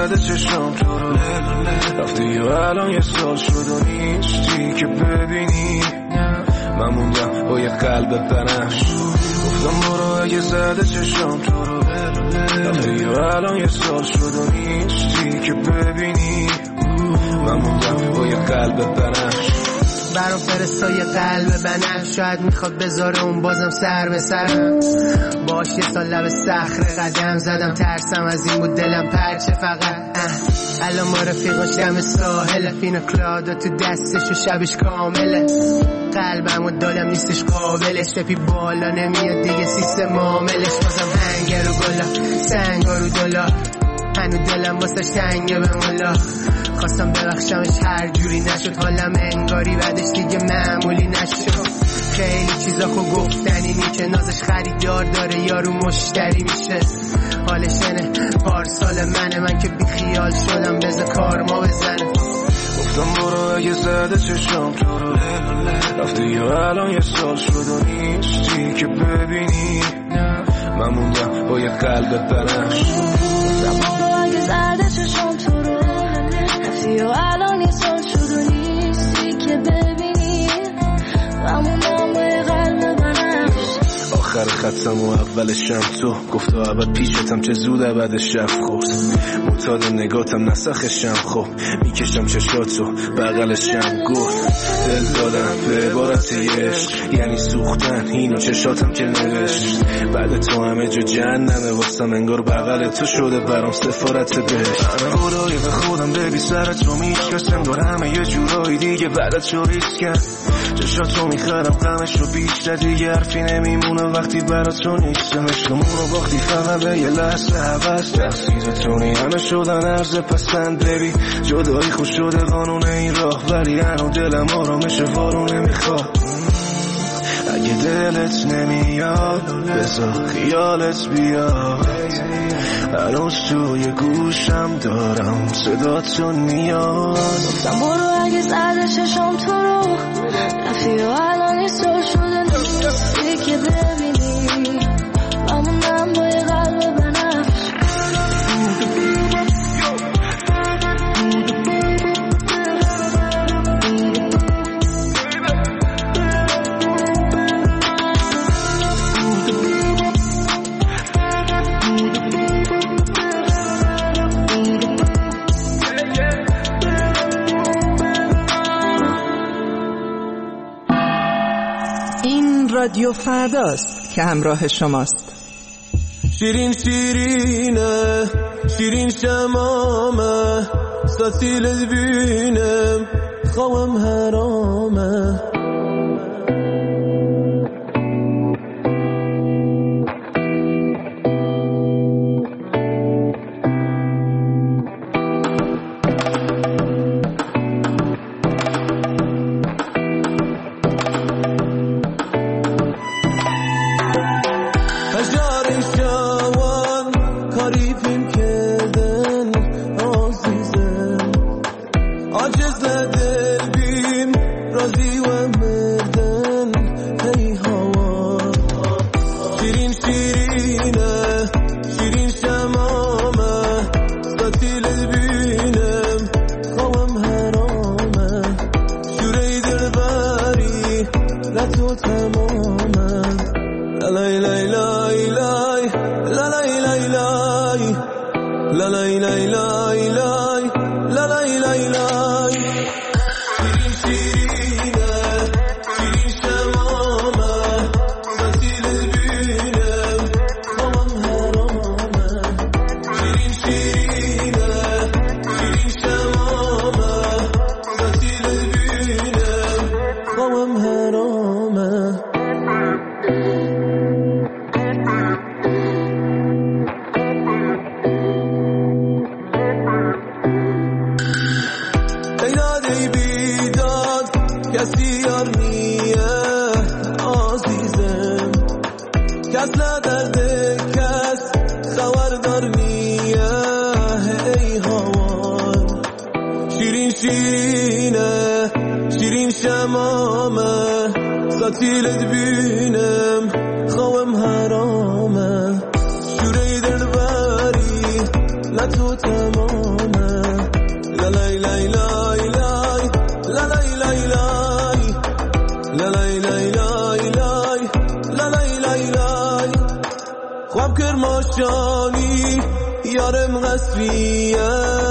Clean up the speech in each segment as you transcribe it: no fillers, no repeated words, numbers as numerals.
زده چشم تو رو رفتی و الان یه سال شد و نیستی که ببینی من موندم با یه قلب بنفش گفتم برو اگه زده چشم تو رو رفتی و الان یه سال شد و نیستی که ببینی من موندم با یه قلب بنفش برام فرستای قلب بنفش شاید میخواد بذاره اون بازم سر به سرم باش یه سال لب صخره قدم زدم ترسم از این بود دلم پرچه فقط الان ما رفیقاش دم ساحل پینا کلادا تو دستش و شبش کامله قلبم و دالم نیستش قابلش سپی بالا نمیاد دیگه سیستم معاملش بازم هنگر و گلا سنگا رو دلا هنو دلم واسش تنگه به مولا خواستم ببخشمش هر جوری نشد حالم انگاری بعدش دیگه معمولی نشد خیلی چیزا خو گفتنی نی که نازش خریدار داره یارو مشتری میشه حالش اینه پارسال من که بی خیال شدم بذار کار ما بزنه گفتم برو اگه زده چشم تو رو رفتی و الان یه سال شد و نیستی که ببینی من موندم با یه قلب بنفش گفتم برو اگه زده چشم تو رو رفتی و الان یه سال شد و نیستی که ببینی من موندم با یه قلب بنفش آخر خطم و اولشم تو گفت و عبد پیشتم چه زود عبدش شف خورد معتاد نگاتم نسخشم خب میکشم چشاتو بغلشم گل دل دادم به عبارت عشق یعنی سوختن اینو چشاتم که نوشت بعد تو همه جو جهنمه واسم انگار بغل تو شده برام سفارت بهشت من خدایی به خودم ببی سرت رو میشکست انگار همه یه جورایی دیگه بعدت رو ریسکن چشاتو میخرم غمش رو بیشتر دیگه حرفی نمیمونه وقتی برات تو نیستم عشقمون رو باختی فقط به یه لحظه عوض تقصیرتونی همه شدن عرض پسند بری جدایی خوش شده قانون این راه ولی هنو دلم آرامش وارو نمیخواد اگه دلت نمیاد بذار خیالت بیاد هنوز توی گوشم دارم صداتون میاد گفتم برو اگه زده چشم تو رو رفتی و الان یه سال شده نیستی که ببینی من موندم با یه قلب بنفش رادیو فرداست که همراه شماست. شیرین شیرینه شیرین شمامه ستیلت بینم خوام حرامه ستیلت بینم خوام حرامه شوره دل بری لطو تمام خواب کرماشانی یارم قصریه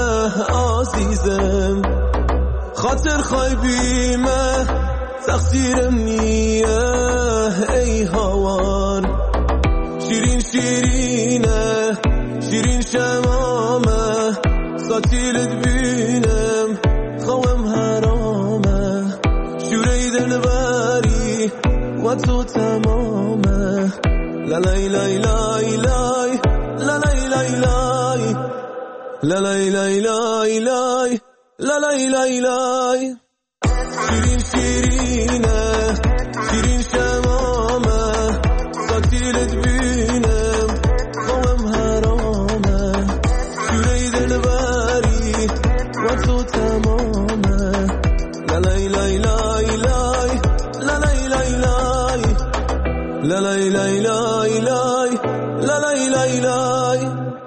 عزیزم خاطر خواهی بیمه تقصیرم نیه ای هوار شیرین شیرینه شیرین شمامه ساتیلت بینم خوام حرامه شوری دلبری و تو تمامه لالای لای لای لای لالای لای لای لالای لای لای لای لالای لای لای شیرین شیرینه شیرین شمامه ساتیلت بینم خوام حرامه شوری دلبری و تو تمامه لالای لای لای لای لالای لای لای لالای لای لای لای لالای لای لای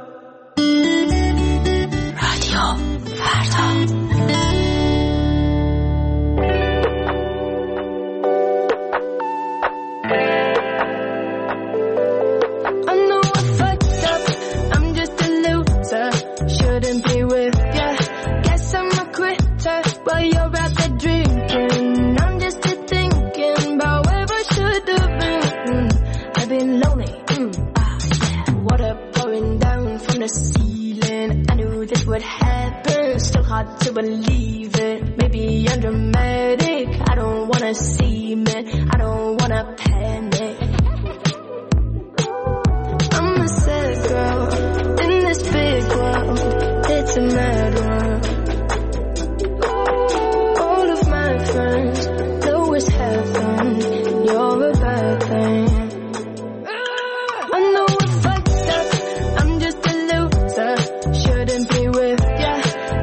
رادیو فردا To believe it, maybe I'm dramatic. I don't wanna seem it, I don't wanna panic. I'm a sad girl in this big world. It's a mad world. All of my friends know it's heaven. You're a bad thing. I know I fucked up. I'm just a loser. Shouldn't be with ya.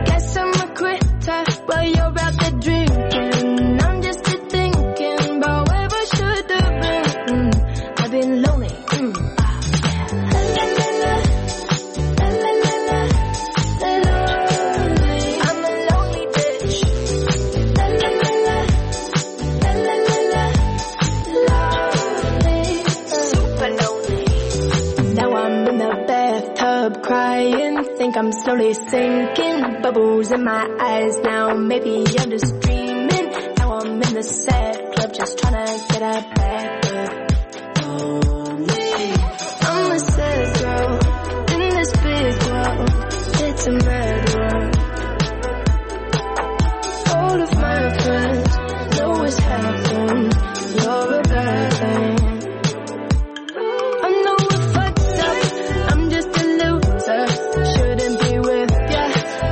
While you're out there drinking, I'm just thinking about where I should have been. I've been lonely. La la la la, la la la la, lonely. I'm a lonely bitch. La la la la, la la la la, lonely, super lonely. Now I'm in the bathtub crying, think I'm slowly sinking. Bubbles in my eyes now, maybe I'm just dreaming. Now I'm in the sad club, just trying to get a back up. I'm a sad girl in this big world. It's a mad world. All of my friends know it's happened. You're a bad thing. I know I fucked up, I'm just a loser. Shouldn't be with ya.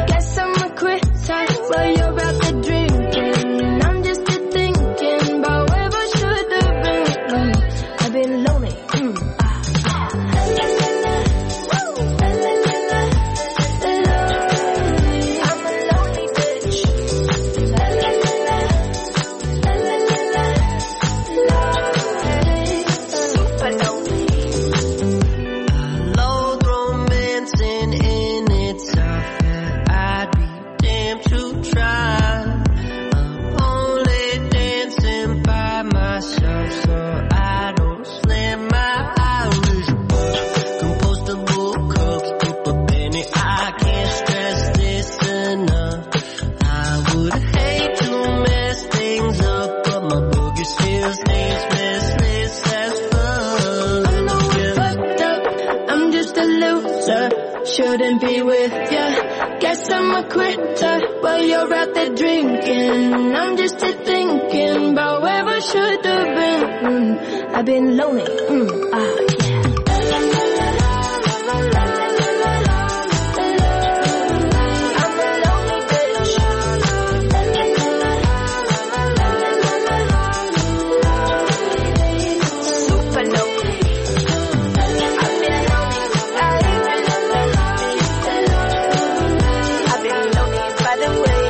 While you're out there drinking, I'm just thinking about where I should have been. I've been lonely. La la la la, la la la la, lonely. I'm a lonely bitch. La la la la, la la la la, lonely, super lonely. I loathe romancing in itself. I'd be damn to try. I'm only dancing by myself, so I don't slam my Irish book. Compostable cooks, keep a penny. I can't stress this enough. I would hate to mess things up, but my boogie still stays restless as fuck. I know I fucked up, I'm just a loser. Shouldn't be with ya. Guess I'm a quitter while you're out there drinking. I'm just thinking about where I should have been. I've been lonely. Yeah. La la la la, la la la la la, I'm a lonely bitch. La la la la, la la la la, lonely, super lonely. I've been lonely. I've been lonely by the way.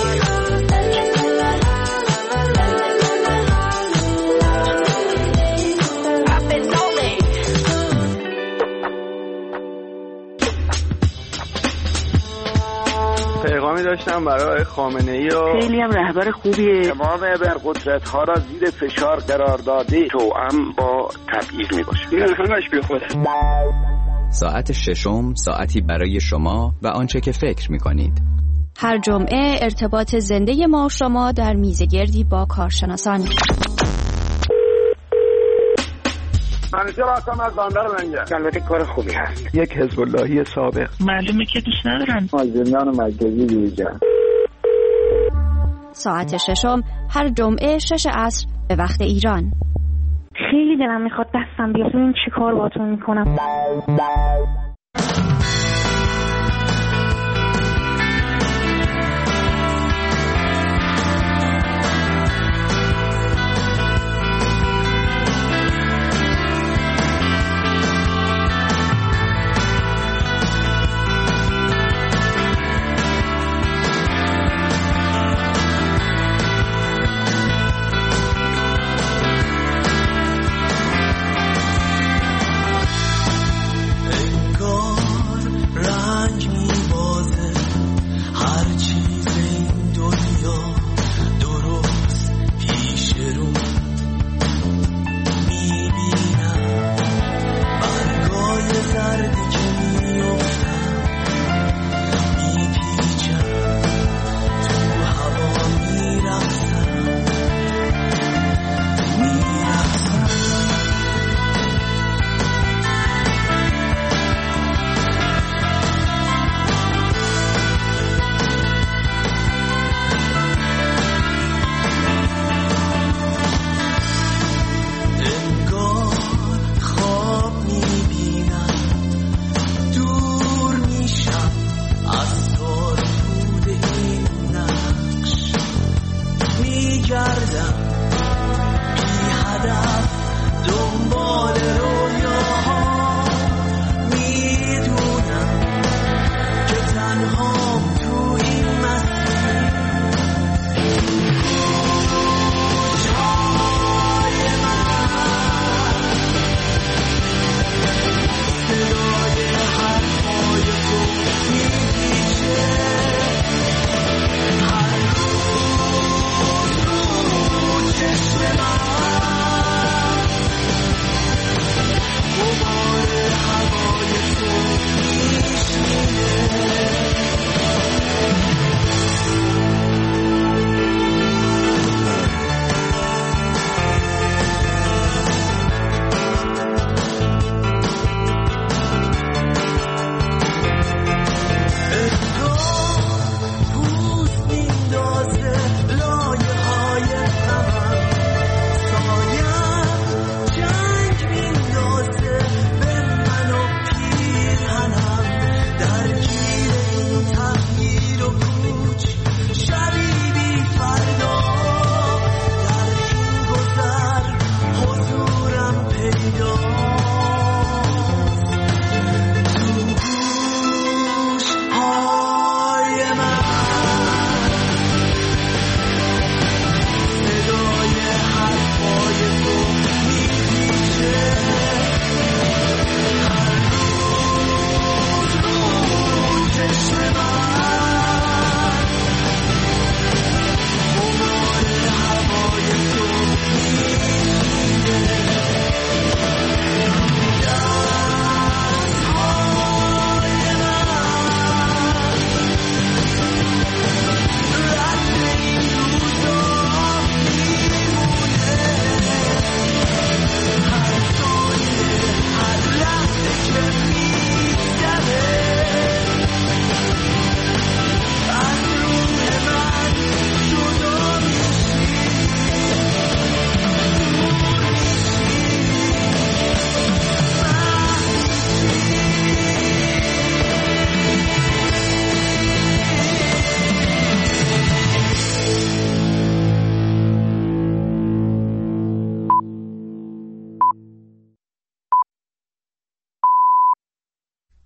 I've been lonely. پیغامی داشتم برای خامنه‌ای و خیلی هم رهبر خوبیه. تمام ابرقدرت‌ها را زیر فشار قرار داده توأم با تبعیض می‌باشه. این همش بی خوده. ساعت ششم ساعتی برای شما و آنچه که فکر می‌کنید. هر جمعه ارتباط زنده ما و شما در میزگردی با کارشناسان. منیجر هستم از بندر منگه. البته کار خوبی هست. یک حزب اللهی سابق. معلومه که دوست ندارن. زندان مرکزی بیرجان. ساعت ششم هر جمعه 6 عصر به وقت ایران. خیلی دلم میخواد دستم بیاد، ببین چی کار باهاتون میکنم.